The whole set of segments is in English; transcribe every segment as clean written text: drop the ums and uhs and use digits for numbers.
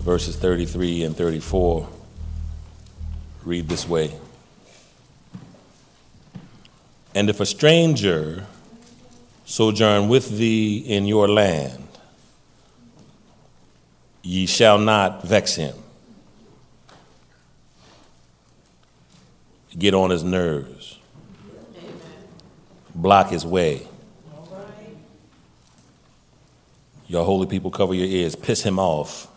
verses 33 and 34 read this way. And if a stranger sojourn with thee in your land, ye shall not vex him. Get on his nerves. Block his way. Y'all holy people, cover your ears. Piss him off.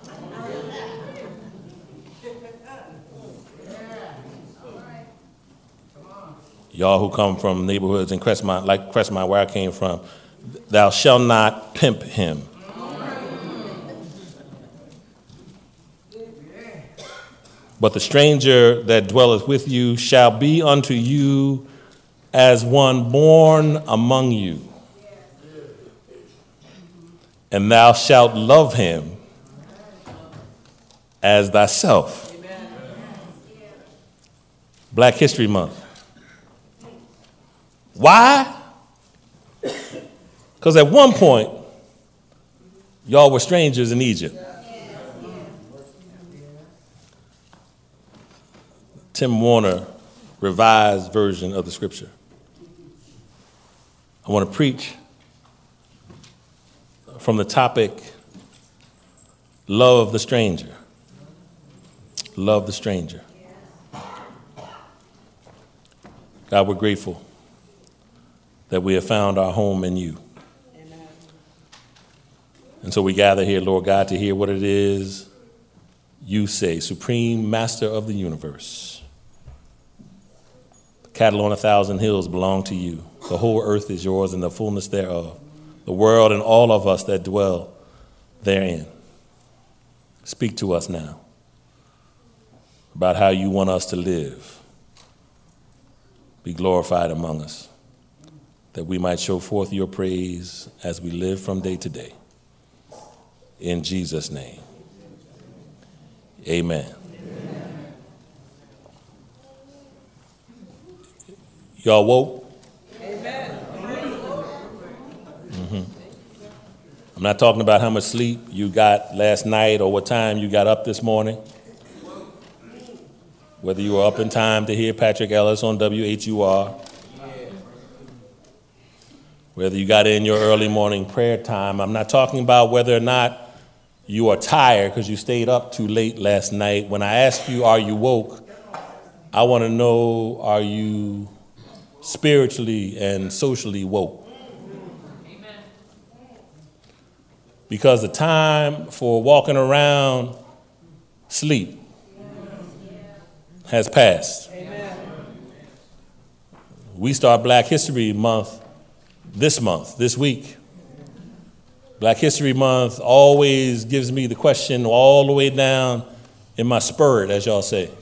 Y'all who come from neighborhoods in Crestmont, like Crestmont where I came from, thou shalt not pimp him. But the stranger that dwelleth with you shall be unto you as one born among you. And thou shalt love him as thyself. Black History Month. Why? Because at one point, y'all were strangers in Egypt. Tim Warner, revised version of the scripture. I want to preach from the topic, love the stranger. Love the stranger. God, we're grateful that we have found our home in you. Amen. And so we gather here, Lord God, to hear what it is you say, Supreme Master of the universe. The cattle on 1,000 hills belong to you. The whole earth is yours and the fullness thereof. The world and all of us that dwell therein. Speak to us now about how you want us to live. Be glorified among us, that we might show forth your praise as we live from day to day. In Jesus' name, amen. Y'all woke? Amen. I'm not talking about how much sleep you got last night or what time you got up this morning. Whether you were up in time to hear Patrick Ellis on WHUR. Whether you got in your early morning prayer time. I'm not talking about whether or not you are tired because you stayed up too late last night. When I ask you, are you woke? I want to know, are you spiritually and socially woke? Because the time for walking around sleep has passed. We start Black History Month this week. Black History Month always gives me the question all the way down in my spirit, as y'all say.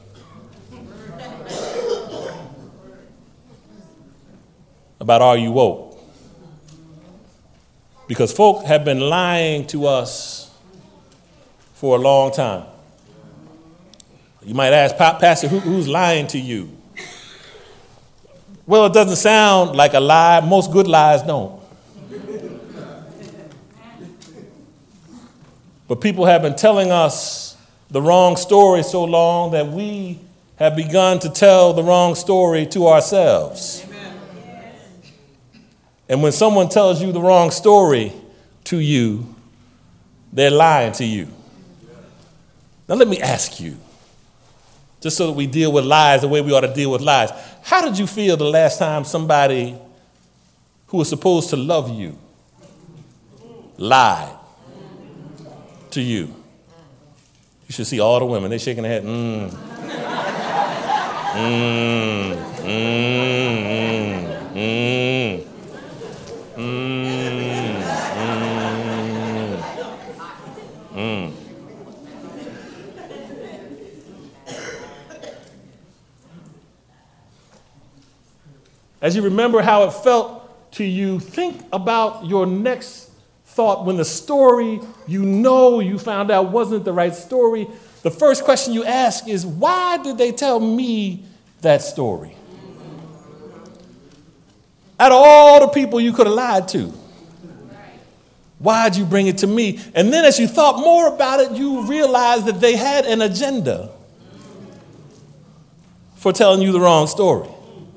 About are you woke? Because folk have been lying to us for a long time. You might ask, Pastor, who's lying to you? Well, it doesn't sound like a lie. Most good lies don't. But people have been telling us the wrong story so long that we have begun to tell the wrong story to ourselves. And when someone tells you the wrong story to you, they're lying to you. Now let me ask you, just so that we deal with lies the way we ought to deal with lies. How did you feel the last time somebody who was supposed to love you lied to you? You should see all the women. They're shaking their head. As you remember how it felt to you, think about your next thought when the story you found out wasn't the right story. The first question you ask is, why did they tell me that story? Out of all the people you could have lied to, Why'd you bring it to me? And then as you thought more about it, you realized that they had an agenda for telling you the wrong story.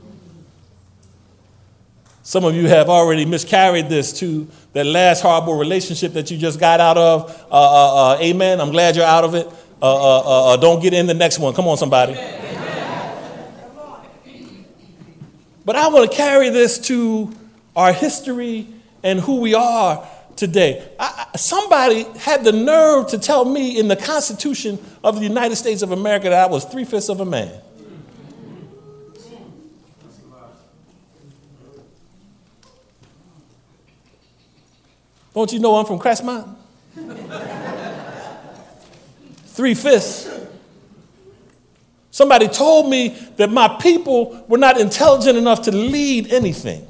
Some of you have already miscarried this to that last horrible relationship that you just got out of. Amen. I'm glad you're out of it. Don't get in the next one. Come on, somebody. But I want to carry this to our history and who we are today. Somebody had the nerve to tell me in the Constitution of the United States of America that I was 3/5 of a man. Don't you know I'm from Crestmont? 3/5. Somebody told me that my people were not intelligent enough to lead anything.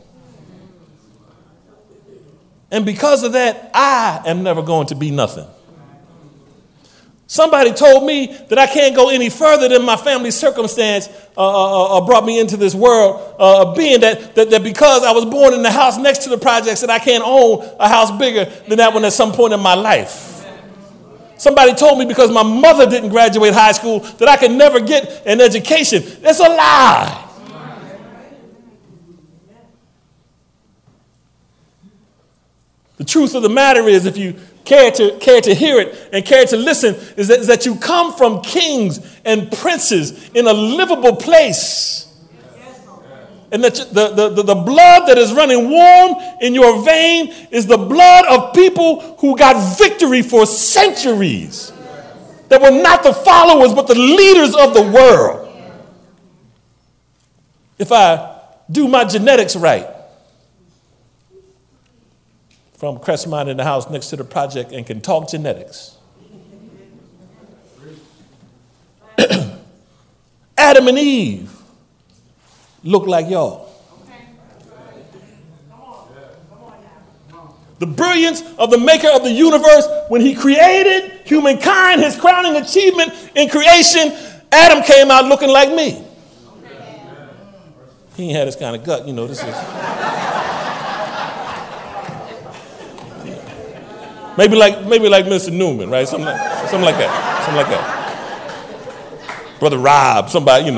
And because of that, I am never going to be nothing. Somebody told me that I can't go any further than my family's circumstance brought me into this world, being that because I was born in the house next to the projects that I can't own a house bigger than that one at some point in my life. Somebody told me because my mother didn't graduate high school that I could never get an education. It's a lie. The truth of the matter is, if you care to hear it and care to listen, is that you come from kings and princes in a livable place. And that the blood that is running warm in your vein is the blood of people who got victory for centuries. That were not the followers, but the leaders of the world. If I do my genetics right, from Crestmont in the house next to the project and can talk genetics. Adam and Eve look like y'all. The brilliance of the maker of the universe, when he created humankind, his crowning achievement in creation, Adam came out looking like me. He ain't had this kind of gut, this is... Maybe like Mr. Newman, right? Something like that. Brother Rob, somebody,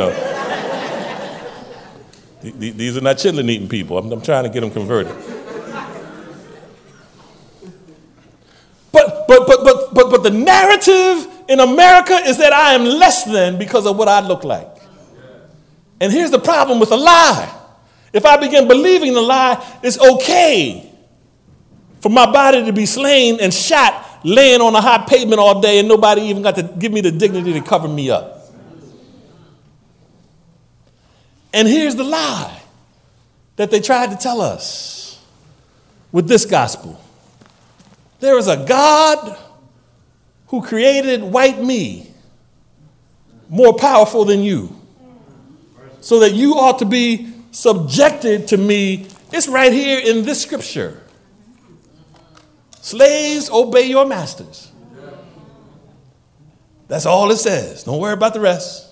These are not chitlin eating people. I'm trying to get them converted. But the narrative in America is that I am less than because of what I look like. And here's the problem with a lie. If I begin believing the lie, it's okay for my body to be slain and shot laying on a hot pavement all day and nobody even got to give me the dignity to cover me up. And here's the lie that they tried to tell us with this gospel. There is a God who created white me more powerful than you, so that you ought to be subjected to me. It's right here in this scripture. Slaves, obey your masters. That's all it says. Don't worry about the rest.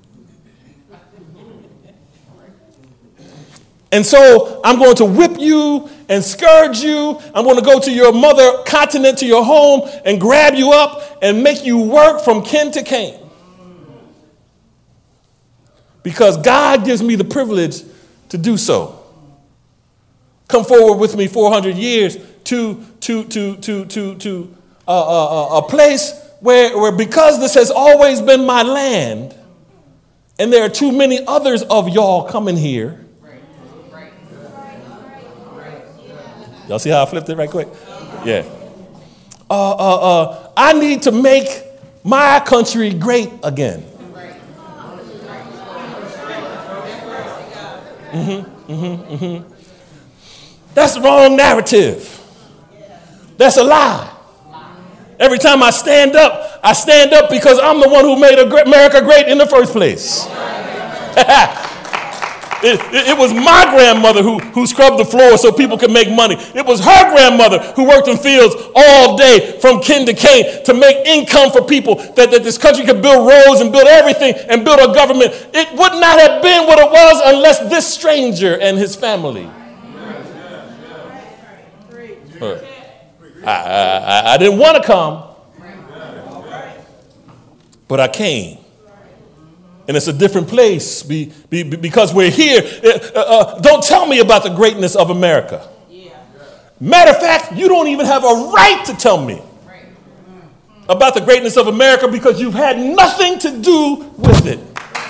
And so I'm going to whip you and scourge you. I'm going to go to your mother continent, to your home, and grab you up and make you work from kin to kin. Because God gives me the privilege to do so. Come forward with me 400 years to a place where because this has always been my land, and there are too many others of y'all coming here. Y'all see how I flipped it right quick? Yeah. I need to make my country great again. That's the wrong narrative. That's a lie. Every time I stand up because I'm the one who made America great in the first place. It was my grandmother who scrubbed the floor so people could make money. It was her grandmother who worked in fields all day from kin to kin to make income for people that this country could build roads and build everything and build a government. It would not have been what it was unless this stranger and his family. I didn't want to come, but I came. And it's a different place because we're here. Don't tell me about the greatness of America. Matter of fact, you don't even have a right to tell me about the greatness of America because you've had nothing to do with it.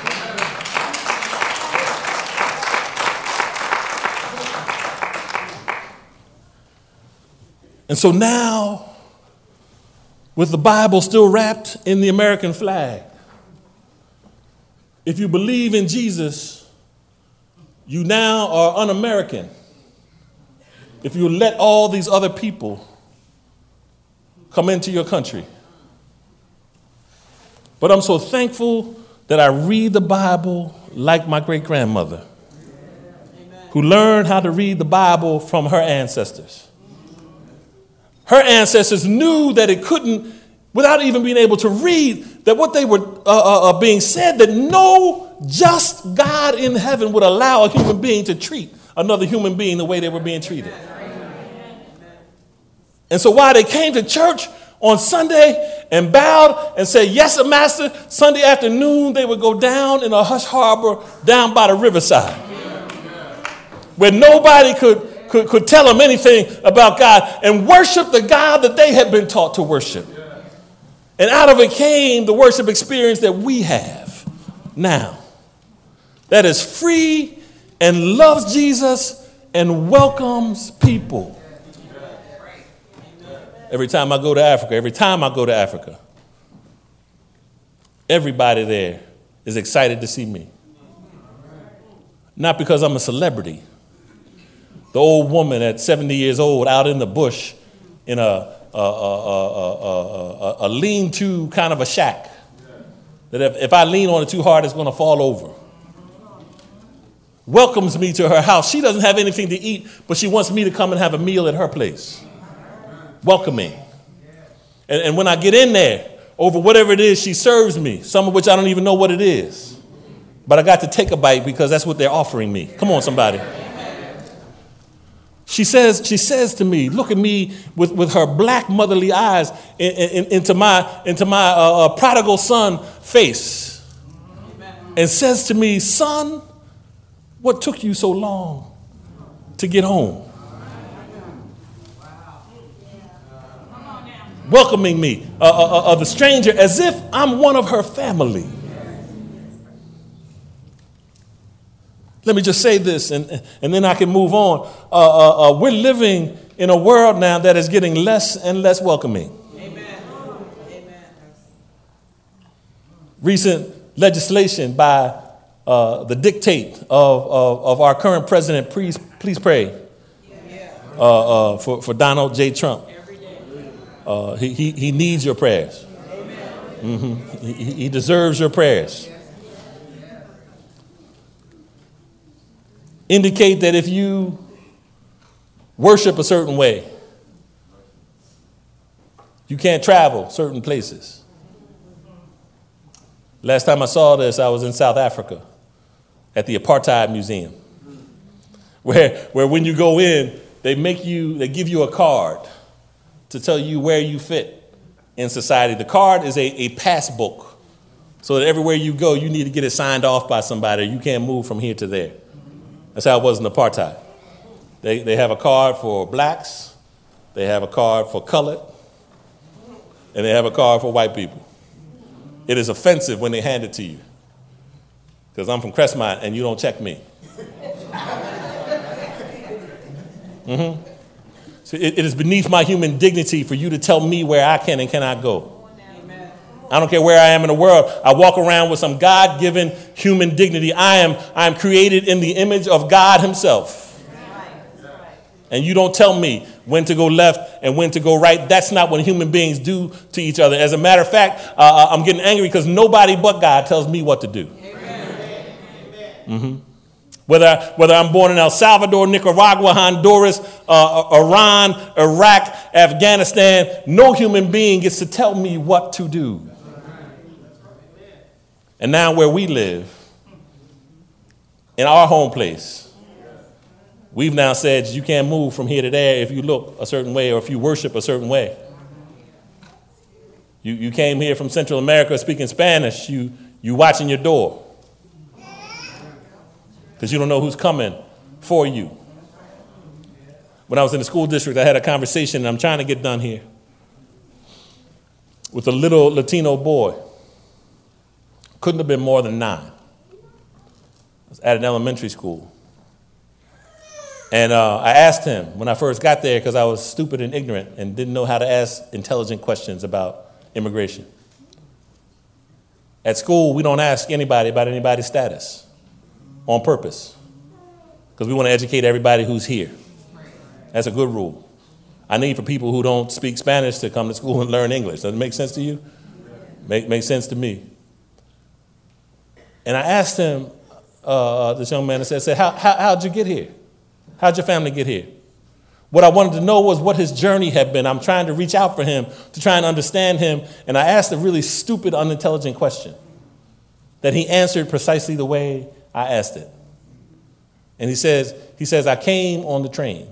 And so now, with the Bible still wrapped in the American flag, if you believe in Jesus, you now are un-American. If you let all these other people come into your country. But I'm so thankful that I read the Bible like my great-grandmother, who learned how to read the Bible from her ancestors. Her ancestors knew that it couldn't, without even being able to read, that what they were being said, that no just God in heaven would allow a human being to treat another human being the way they were being treated. And so while they came to church on Sunday and bowed and said, yes, Master, Sunday afternoon they would go down in a hush harbor down by the riverside where nobody could tell them anything about God and worship the God that they had been taught to worship. And out of it came the worship experience that we have now, that is free and loves Jesus and welcomes people. Every time I go to Africa, everybody there is excited to see me. Not because I'm a celebrity. The old woman at 70 years old out in the bush in a lean-to kind of a shack that if I lean on it too hard, it's going to fall over. Welcomes me to her house. She doesn't have anything to eat, but she wants me to come and have a meal at her place. Welcoming. And when I get in there, over whatever it is she serves me, some of which I don't even know what it is, but I got to take a bite because that's what they're offering me. Come on, somebody. She says to me, look at me with her black motherly eyes into my prodigal son face, and says to me, son, what took you so long to get home? Welcoming me, the stranger, as if I'm one of her family. Let me just say this, and then I can move on. We're living in a world now that is getting less and less welcoming. Amen. Amen. Recent legislation by the dictate of our current president, please pray for Donald J. Trump. He needs your prayers. Mm-hmm. He deserves your prayers. Indicate that if you worship a certain way, you can't travel certain places. Last time I saw this, I was in South Africa at the Apartheid Museum, where when you go in, they give you a card to tell you where you fit in society. The card is a pass book, so that everywhere you go, you need to get it signed off by somebody. You can't move from here to there. That's how it was in apartheid. They have a card for blacks, they have a card for colored, and they have a card for white people. It is offensive when they hand it to you, because I'm from Crestmont and you don't check me. Mm-hmm. So it is beneath my human dignity for you to tell me where I can and cannot go. I don't care where I am in the world. I walk around with some God-given human dignity. I am created in the image of God himself. And you don't tell me when to go left and when to go right. That's not what human beings do to each other. As a matter of fact, I'm getting angry because nobody but God tells me what to do. Mm-hmm. Whether I'm born in El Salvador, Nicaragua, Honduras, Iran, Iraq, Afghanistan, no human being gets to tell me what to do. And now where we live, in our home place, We've now said you can't move from here to there if you look a certain way or if you worship a certain way. You came here from Central America speaking Spanish, you watching your door because you don't know who's coming for you. When I was in the school district, I had a conversation, and I'm trying to get done here, with a little Latino boy. Couldn't have been more than 9. I was at an elementary school. And I asked him when I first got there, because I was stupid and ignorant and didn't know how to ask intelligent questions about immigration. At school, we don't ask anybody about anybody's status on purpose, because we want to educate everybody who's here. That's a good rule. I need for people who don't speak Spanish to come to school and learn English. Does it make sense to you? Make sense to me. And I asked him, this young man, I said, how'd you get here? How'd your family get here? What I wanted to know was what his journey had been. I'm trying to reach out for him, to try and understand him. And I asked a really stupid, unintelligent question that he answered precisely the way I asked it. And he says, I came on the train.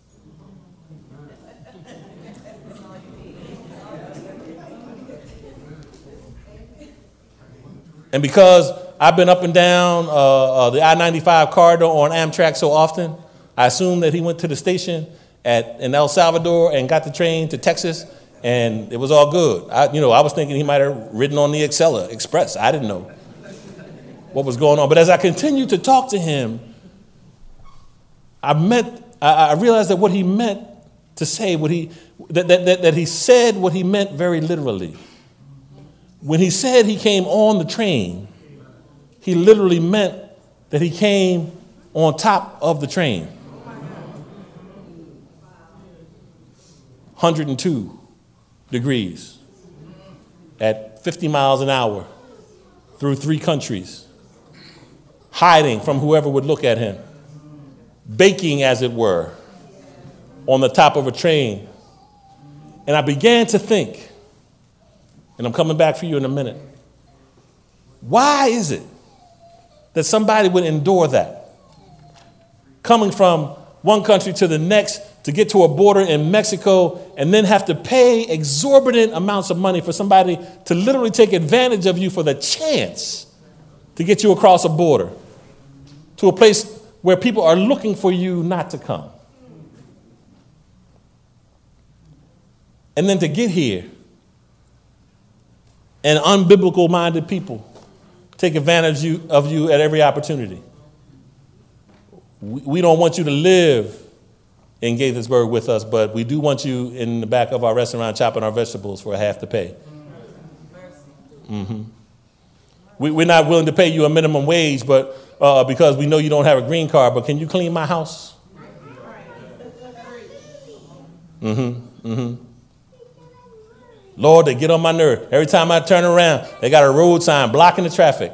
And because I've been up and down the I-95 corridor on Amtrak so often, I assumed that he went to the station in El Salvador and got the train to Texas, and it was all good. I was thinking he might have ridden on the Excella Express. I didn't know what was going on. But as I continued to talk to him, I realized that what he meant to say, that he said what he meant very literally. When he said he came on the train, he literally meant that he came on top of the train. 102 degrees at 50 miles an hour through 3 countries, hiding from whoever would look at him, baking, as it were, on the top of a train. And I began to think, and I'm coming back for you in a minute, why is it that somebody would endure that? Coming from one country to the next to get to a border in Mexico and then have to pay exorbitant amounts of money for somebody to literally take advantage of you for the chance to get you across a border to a place where people are looking for you not to come. And then to get here and unbiblical-minded people take advantage of you at every opportunity. We don't want you to live in Gaithersburg with us, but we do want you in the back of our restaurant chopping our vegetables for half the pay. Mm-hmm. We're not willing to pay you a minimum wage, but because we know you don't have a green card, but can you clean my house? Mm-hmm. Mm-hmm. Lord, they get on my nerve. Every time I turn around, they got a road sign blocking the traffic.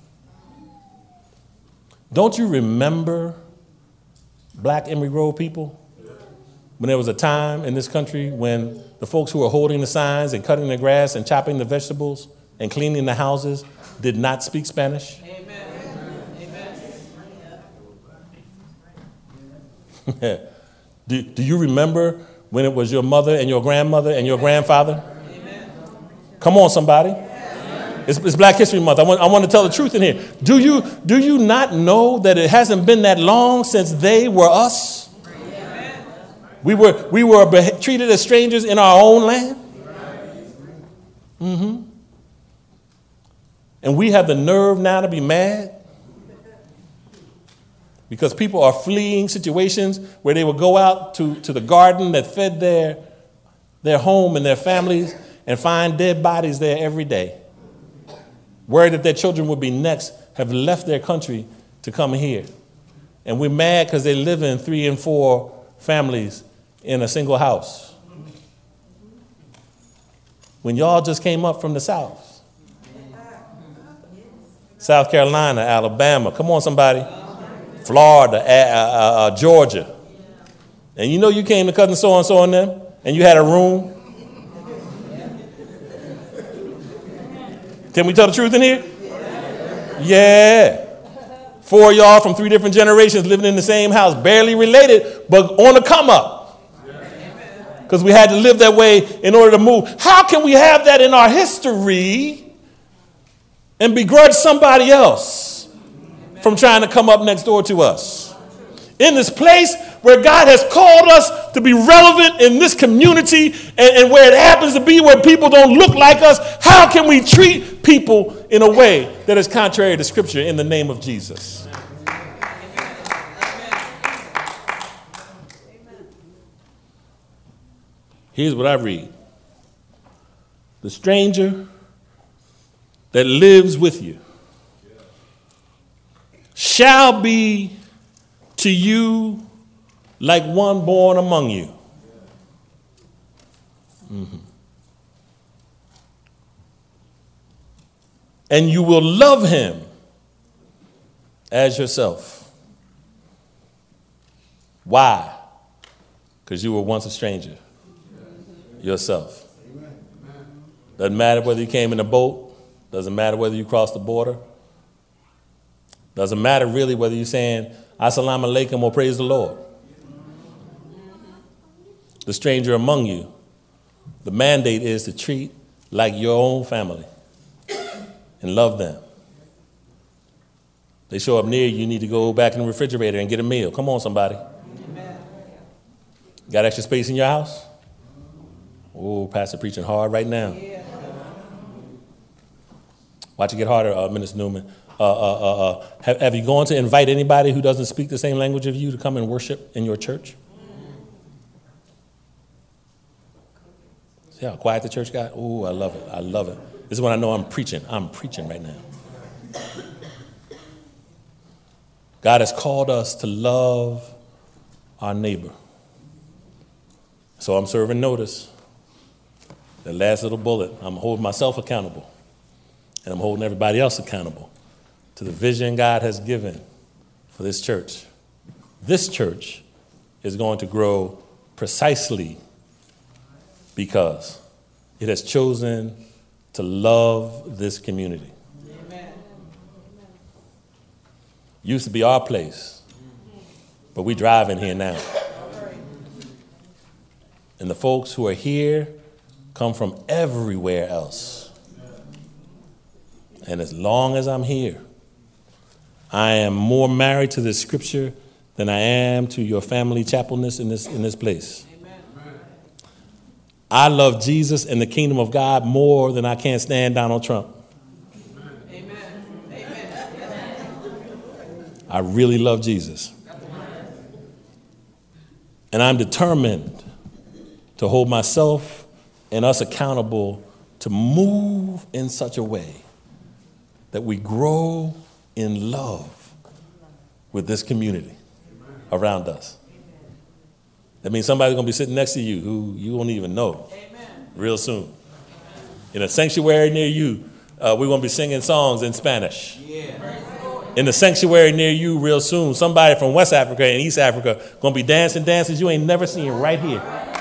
Don't you remember Black Emery Grove people? When there was a time in this country when the folks who were holding the signs and cutting the grass and chopping the vegetables and cleaning the houses did not speak Spanish? Amen. Amen. Do you remember when it was your mother and your grandmother and your grandfather? Amen. Come on, somebody. It's Black History Month. I want to tell the truth in here. Do you not know that it hasn't been that long since they were us? Amen. We were treated as strangers in our own land. Mm-hmm. And we have the nerve now to be mad because people are fleeing situations where they would go out to the garden that fed their home and their families and find dead bodies there every day. Worried that their children would be next, have left their country to come here. And we're mad because they live in 3 and 4 families in a single house. When y'all just came up from the South. South Carolina, Alabama, come on somebody. Florida, Georgia. And you know you came to cousin so-and-so and them, and you had a room. Can we tell the truth in here? Yeah. 4 of y'all from 3 different generations living in the same house, barely related, but on the come up. Because we had to live that way in order to move. How can we have that in our history and begrudge somebody else from trying to come up next door to us? In this place where God has called us to be relevant in this community and where it happens to be where people don't look like us, how can we treat people in a way that is contrary to Scripture in the name of Jesus? Here's what I read. The stranger that lives with you shall be to you like one born among you. Mm-hmm. And you will love him as yourself. Why? Because you were once a stranger yourself. Doesn't matter whether you came in a boat. Doesn't matter whether you crossed the border. Doesn't matter really whether you're saying Assalamu alaikum or praise the Lord. The stranger among you, the mandate is to treat like your own family and love them. They show up near you, you need to go back in the refrigerator and get a meal. Come on, somebody. Got extra space in your house? Oh, Pastor preaching hard right now. Watch it get harder, Minister Newman. Have you gone to invite anybody who doesn't speak the same language of you to come and worship in your church? See how quiet the church got? Oh, I love it. I love it. This is when I know I'm preaching. I'm preaching right now. God has called us to love our neighbor. So I'm serving notice. The last little bullet, I'm holding myself accountable. And I'm holding everybody else accountable to the vision God has given for this church. This church is going to grow precisely because it has chosen to love this community. Amen. Used to be our place, but we drive in here now. And the folks who are here come from everywhere else. And as long as I'm here, I am more married to this scripture than I am to your family chapelness in this place. Amen. I love Jesus and the kingdom of God more than I can't stand Donald Trump. Amen. I really love Jesus. And I'm determined to hold myself and us accountable to move in such a way that we grow in love with this community around us. That means somebody's going to be sitting next to you who you won't even know real soon. In a sanctuary near you, we're going to be singing songs in Spanish. In the sanctuary near you real soon, somebody from West Africa and East Africa going to be dancing dances you ain't never seen right here.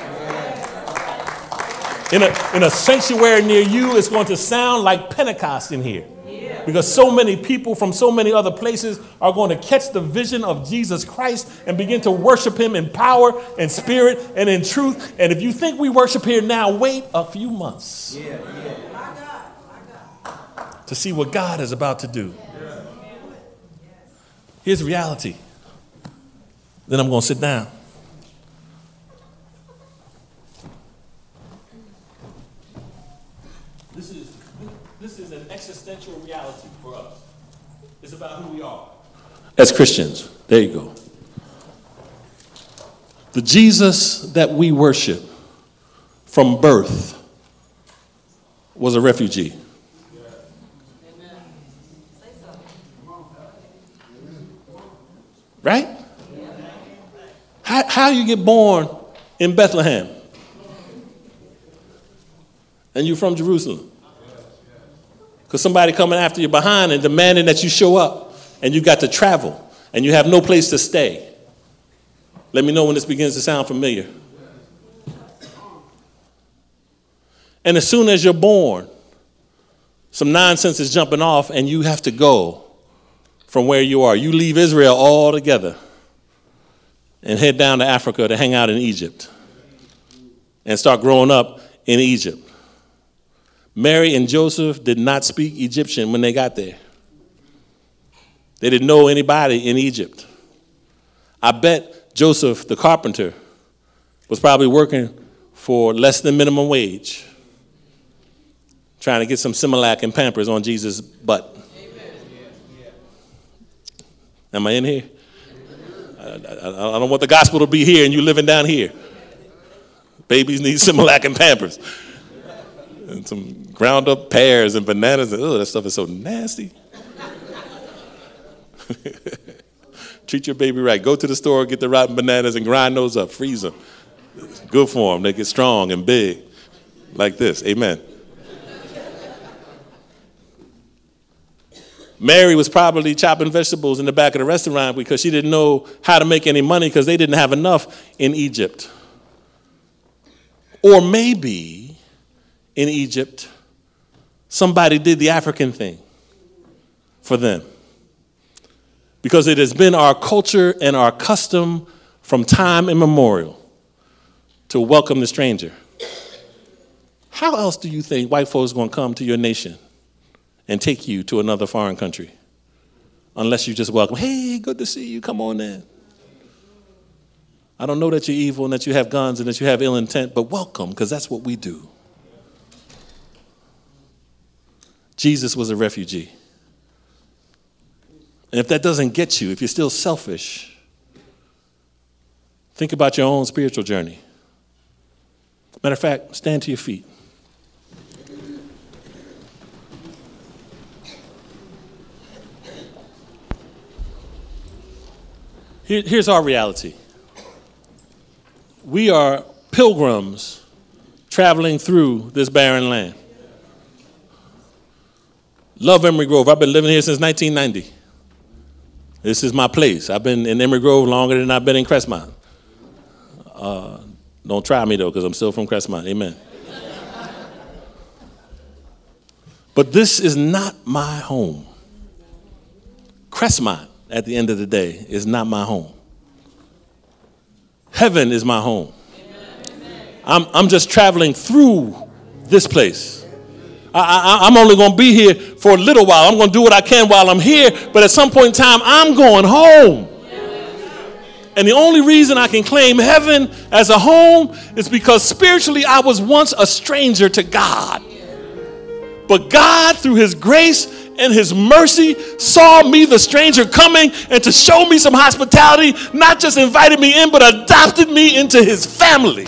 In a sanctuary near you, it's going to sound like Pentecost in here. Because so many people from so many other places are going to catch the vision of Jesus Christ and begin to worship him in power and spirit and in truth. And if you think we worship here now, wait a few months to see what God is about to do. Here's the reality. Then I'm going to sit down. This is an existential reality for us. It's about who we are as Christians. There you go. The Jesus that we worship from birth was a refugee. Right? How you get born in Bethlehem and you're from Jerusalem? Because somebody coming after you behind and demanding that you show up and you got to travel and you have no place to stay. Let me know when this begins to sound familiar. And as soon as you're born, some nonsense is jumping off and you have to go from where you are. You leave Israel altogether and head down to Africa to hang out in Egypt and start growing up in Egypt. Mary and Joseph did not speak Egyptian when they got there. They didn't know anybody in Egypt. I bet Joseph, the carpenter, was probably working for less than minimum wage, trying to get some Similac and Pampers on Jesus' butt. Am I in here? I don't want the gospel to be here and you living down here. Babies need Similac and Pampers. And some ground up pears and bananas. Oh, that stuff is so nasty. Treat your baby right. Go to the store, get the rotten bananas and grind those up. Freeze them. Good for them. They get strong and big like this. Amen. Mary was probably chopping vegetables in the back of the restaurant because she didn't know how to make any money because they didn't have enough in Egypt. Or maybe in Egypt, somebody did the African thing for them. Because it has been our culture and our custom from time immemorial to welcome the stranger. How else do you think white folks are going to come to your nation and take you to another foreign country? Unless you just welcome, hey, good to see you, come on in. I don't know that you're evil and that you have guns and that you have ill intent, but welcome, because that's what we do. Jesus was a refugee. And if that doesn't get you, if you're still selfish, think about your own spiritual journey. Matter of fact, stand to your feet. Here's our reality. We are pilgrims traveling through this barren land. Love Emery Grove. I've been living here since 1990. This is my place. I've been in Emery Grove longer than I've been in Crestmont. Don't try me, though, because I'm still from Crestmont. Amen. But this is not my home. Crestmont, at the end of the day, is not my home. Heaven is my home. I'm just traveling through this place. I'm only going to be here for a little while. I'm going to do what I can while I'm here, but at some point in time, I'm going home. And the only reason I can claim heaven as a home is because spiritually I was once a stranger to God. But God, through his grace and his mercy, saw me, the stranger, coming, and to show me some hospitality, not just invited me in, but adopted me into his family.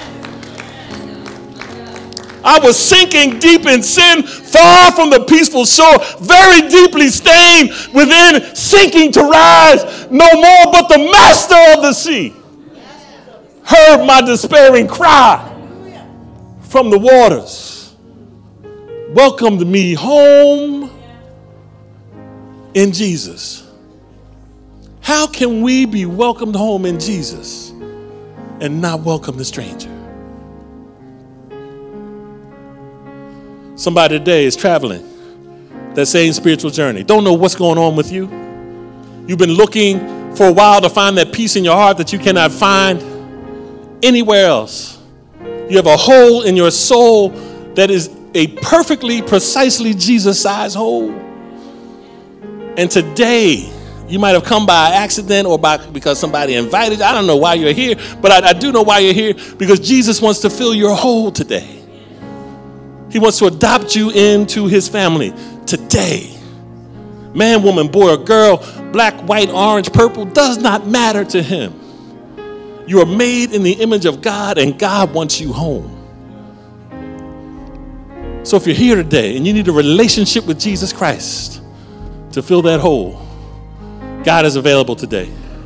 I was sinking deep in sin, far from the peaceful shore, very deeply stained within, sinking to rise no more. But the master of the sea heard my despairing cry from the waters, welcomed me home in Jesus. How can we be welcomed home in Jesus and not welcome the stranger? Somebody today is traveling that same spiritual journey. Don't know what's going on with you. You've been looking for a while to find that peace in your heart that you cannot find anywhere else. You have a hole in your soul that is a perfectly, precisely Jesus-sized hole. And today, you might have come by accident or because somebody invited you. I don't know why you're here, but I do know why you're here, because Jesus wants to fill your hole today. He wants to adopt you into his family today. Man, woman, boy, or girl, black, white, orange, purple, does not matter to him. You are made in the image of God, and God wants you home. So if you're here today and you need a relationship with Jesus Christ to fill that hole, God is available today.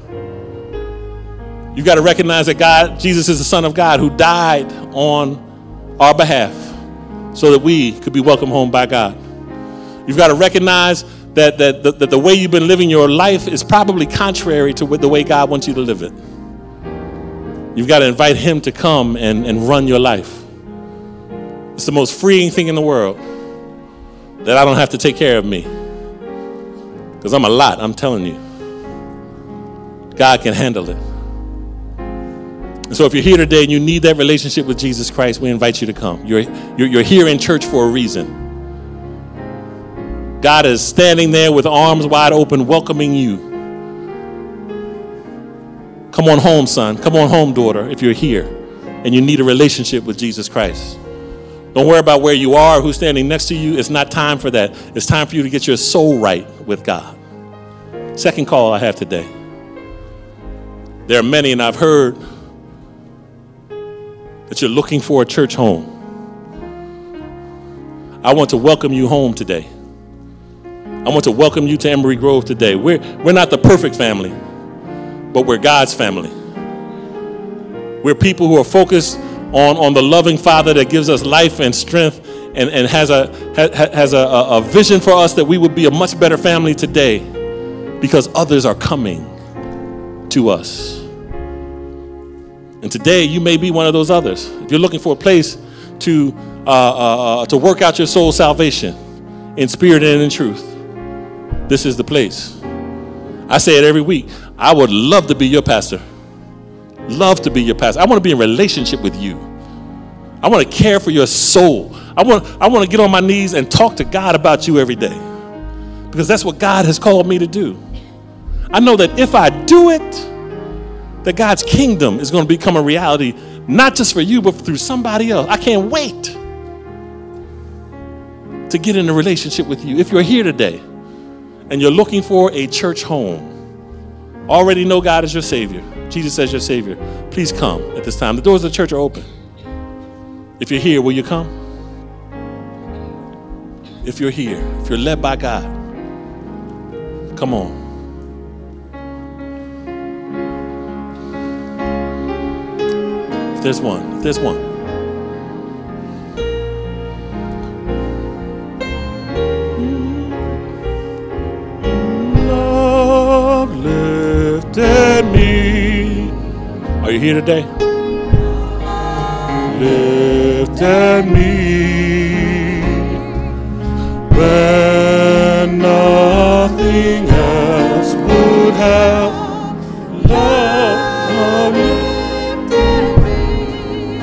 You've got to recognize that Jesus is the Son of God who died on our behalf so that we could be welcomed home by God. You've got to recognize that the way you've been living your life is probably contrary to the way God wants you to live it. You've got to invite him to come and run your life. It's the most freeing thing in the world that I don't have to take care of me. Because I'm a lot, I'm telling you. God can handle it. And so if you're here today and you need that relationship with Jesus Christ, we invite you to come. You're here in church for a reason. God is standing there with arms wide open, welcoming you. Come on home, son. Come on home, daughter, if you're here and you need a relationship with Jesus Christ. Don't worry about where you are, who's standing next to you. It's not time for that. It's time for you to get your soul right with God. Second call I have today. There are many, and I've heard that you're looking for a church home. I want to welcome you home today. I want to welcome you to Emory Grove today. We're not the perfect family, but we're God's family. We're people who are focused on the loving Father that gives us life and strength and has a vision for us that we would be a much better family today because others are coming to us. And today you may be one of those others. If you're looking for a place to work out your soul's salvation in spirit and in truth, this is the place. I say it every week. I would love to be your pastor. Love to be your pastor. I want to be in relationship with you. I want to care for your soul. I want to get on my knees and talk to God about you every day, because that's what God has called me to do. I know that if I do it, that God's kingdom is going to become a reality, not just for you, but through somebody else. I can't wait to get in a relationship with you. If you're here today and you're looking for a church home, already know God is your Savior. Jesus as your Savior. Please come at this time. The doors of the church are open. If you're here, will you come? If you're here, if you're led by God, come on. If there's one. Love lifted me. Are you here today? Lifted me when nothing else would have. Love lifted me.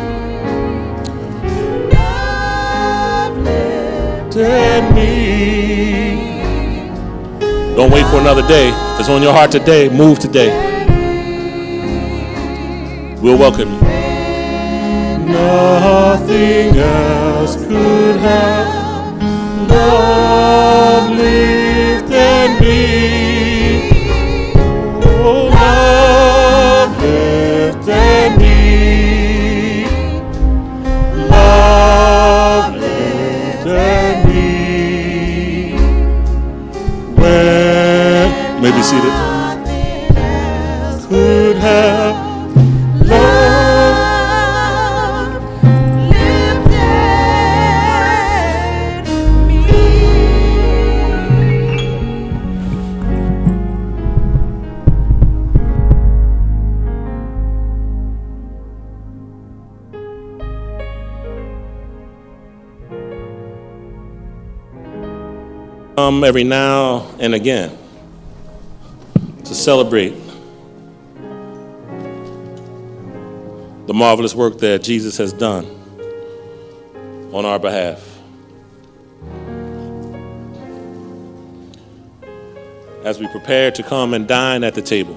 Love lifted me. Don't wait for another day. If it's on your heart today, move today. We'll welcome you. Nothing else could have. Love lifted me. Oh, love lifted me. Love lifted me. When, you may be seated. Could have. Every now and again to celebrate the marvelous work that Jesus has done on our behalf. As we prepare to come and dine at the table,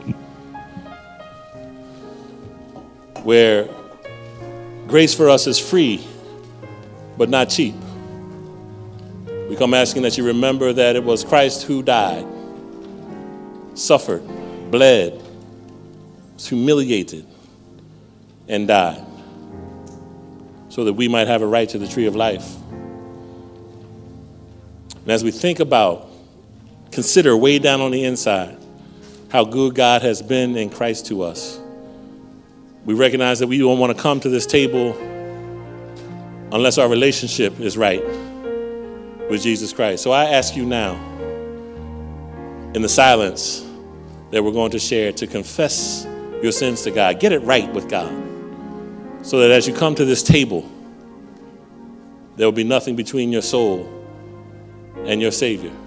where grace for us is free but not cheap, we come asking that you remember that it was Christ who died, suffered, bled, was humiliated, and died, so that we might have a right to the tree of life. And as we think about, consider way down on the inside how good God has been in Christ to us, we recognize that we don't want to come to this table unless our relationship is right with Jesus Christ. So I ask you now, in the silence that we're going to share, to confess your sins to God. Get it right with God, so that as you come to this table, there will be nothing between your soul and your Savior.